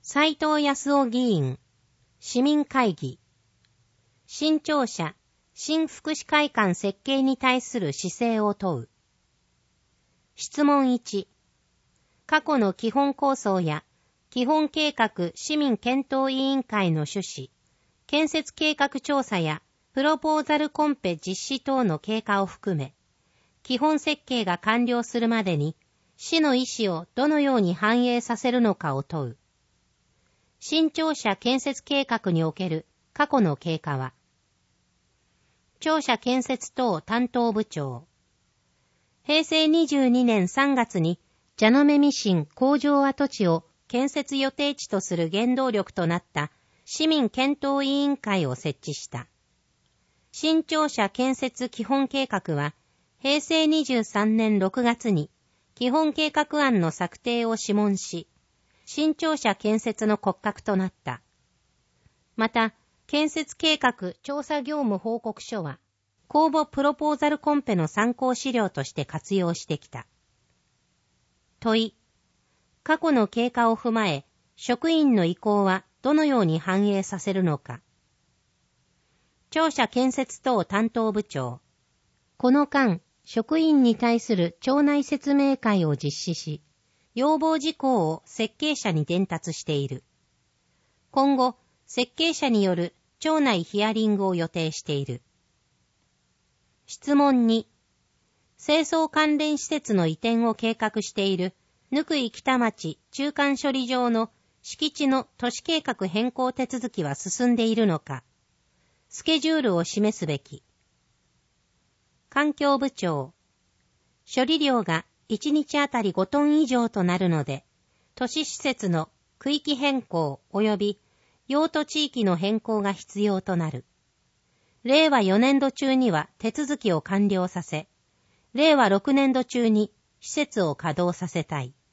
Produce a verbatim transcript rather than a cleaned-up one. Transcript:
斉藤康夫議員、市民会議。新庁舎、新福祉会館設計に対する姿勢を問う。質問いち。過去の基本構想や基本計画市民検討委員会の趣旨、建設計画調査やプロポーザルコンペ実施等の経過を含め、基本設計が完了するまでに市の意思をどのように反映させるのかを問う。新庁舎建設計画における過去の経過は、庁舎建設等担当部長。へいせいにじゅうにねんさんがつに蛇の目ミシン工場跡地を建設予定地とする原動力となった市民検討委員会を設置した。新庁舎建設基本計画は、へいせいにじゅうさんねんろくがつに基本計画案の策定を諮問し、新庁舎建設の骨格となった。また、建設計画調査業務報告書は、公募プロポーザルコンペの参考資料として活用してきた。問い。過去の経過を踏まえ、職員の意向はどのように反映させるのか。庁舎建設等担当部長。この間、職員に対する庁内説明会を実施し、要望事項を設計者に伝達している。今後、設計者による庁内ヒアリングを予定している。質問に、清掃関連施設の移転を計画している、貫井北町中間処理場の敷地の都市計画変更手続きは進んでいるのか、スケジュールを示すべき。環境部長、処理量がいちにちあたりごトン以上となるので、都市施設の区域変更及び用途地域の変更が必要となる。れいわよねんど中には手続きを完了させ、れいわろくねんど中に施設を稼働させたい。